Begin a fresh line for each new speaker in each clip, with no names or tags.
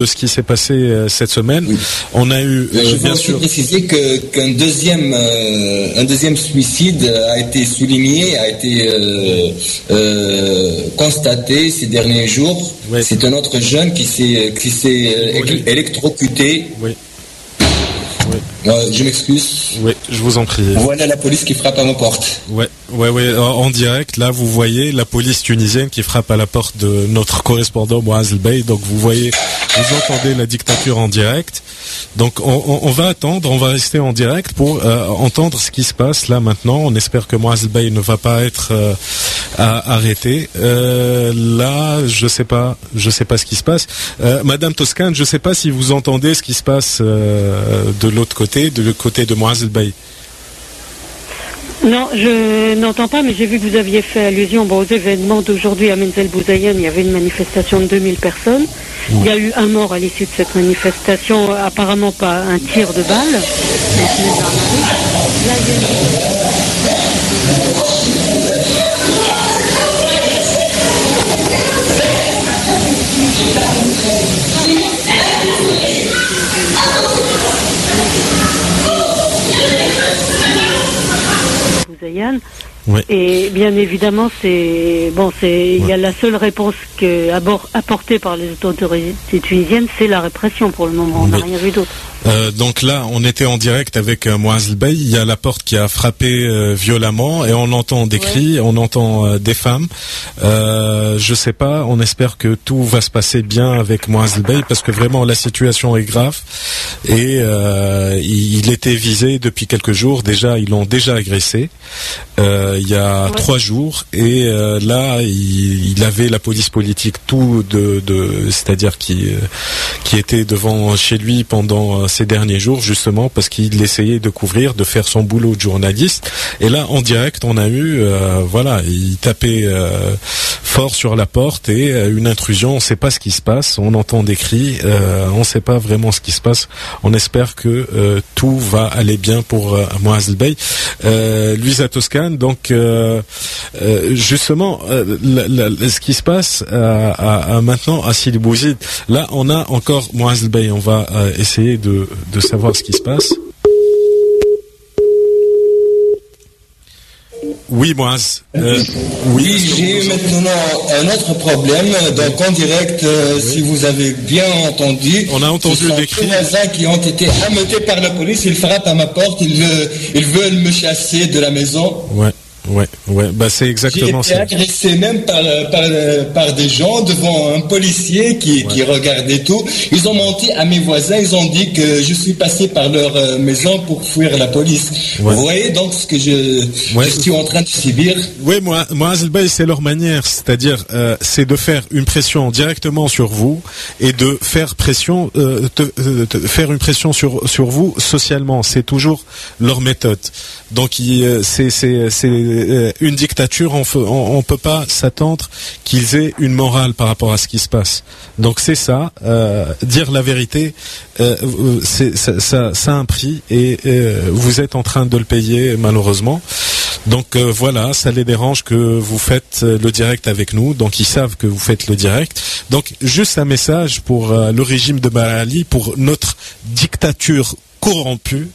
de ce qui s'est passé cette semaine.
Oui.
On a eu,
je
bien
veux
sûr,
préciser qu'un deuxième suicide a été souligné, a été constaté ces derniers jours.
Oui.
C'est un autre jeune qui s'est électrocuté.
Oui.
Je m'excuse.
Oui, je vous en prie.
Voilà la police qui frappe à ma porte.
Ouais. En direct, là, vous voyez la police tunisienne qui frappe à la porte de notre correspondant Moaz Bey. Donc, vous entendez la dictature en direct. Donc, on va attendre, on va rester en direct pour entendre ce qui se passe là maintenant. On espère que Moaz Bey ne va pas être arrêté. Là, je sais pas ce qui se passe. Madame Toscane, je sais pas si vous entendez ce qui se passe de l'autre côté, du côté de Moaz Bey.
Non, je n'entends pas, mais j'ai vu que vous aviez fait allusion aux événements d'aujourd'hui à Menzel Bouzaïen. Il y avait une manifestation de 2000 personnes. Oui. Il y a eu un mort à l'issue de cette manifestation, apparemment pas un tir de balle.
Oui.
Et bien évidemment, il y a la seule réponse apportée par les autorités tunisiennes, c'est la répression pour le moment. On n'a rien vu d'autre.
Donc là, on était en direct avec Moaz Bey. Il y a la porte qui a frappé violemment et on entend des cris, on entend des femmes. Je sais pas. On espère que tout va se passer bien avec Moaz Bey parce que vraiment la situation est grave et il était visé depuis quelques jours. Déjà, ils l'ont déjà agressé. Il y a 3 jours et là il avait la police politique c'est-à-dire qui était devant chez lui pendant ces derniers jours justement parce qu'il essayait de faire son boulot de journaliste et là en direct on a eu il tapait fort sur la porte et une intrusion, on sait pas ce qui se passe, on entend des cris, on sait pas vraiment ce qui se passe, on espère que tout va aller bien pour Moaz Bey. Louisa Toscane, donc justement ce qui se passe maintenant à Sidi Bouzid, là on a encore Moaz Bey, on va essayer de savoir ce qui se passe. Oui, Moaz.
Oui, j'ai maintenant un autre problème. Donc en direct, si vous avez bien entendu,
on a entendu des cris.
Les voisins qui ont été ameutés par la police, ils frappent à ma porte, ils veulent me chasser de la maison.
Ouais, bah c'est exactement ça.
J'ai été agressé même par des gens devant un policier qui regardait tout. Ils ont menti à mes voisins, ils ont dit que je suis passé par leur maison pour fuir la police. Vous voyez donc ce que je suis en train de subir.
Oui, moi Bey, c'est leur manière, c'est-à-dire c'est de faire une pression directement sur vous et de faire pression, faire une pression sur vous socialement. C'est toujours leur méthode. Donc c'est une dictature, on peut pas s'attendre qu'ils aient une morale par rapport à ce qui se passe. Donc c'est ça, dire la vérité, ça a un prix et vous êtes en train de le payer malheureusement. Donc voilà, ça les dérange que vous faites le direct avec nous, donc ils savent que vous faites le direct. Donc juste un message pour le régime de Ben Ali, pour notre dictature corrompue.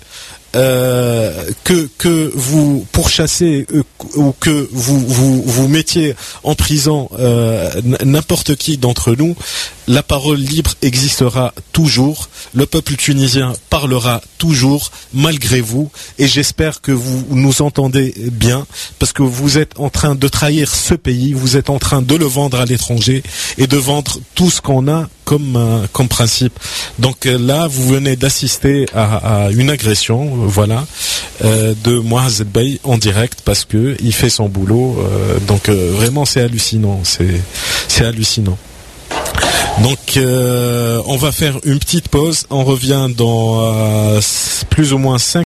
Que vous pourchassez ou que vous mettiez en prison n'importe qui d'entre nous, la parole libre existera toujours, le peuple tunisien parlera toujours malgré vous et j'espère que vous nous entendez bien parce que vous êtes en train de trahir ce pays, vous êtes en train de le vendre à l'étranger et de vendre tout ce qu'on a comme principe. Donc là, vous venez d'assister à une agression, de Moaz Bey en direct parce que il fait son boulot. Donc vraiment, c'est hallucinant. C'est hallucinant. Donc on va faire une petite pause. On revient dans plus ou moins 5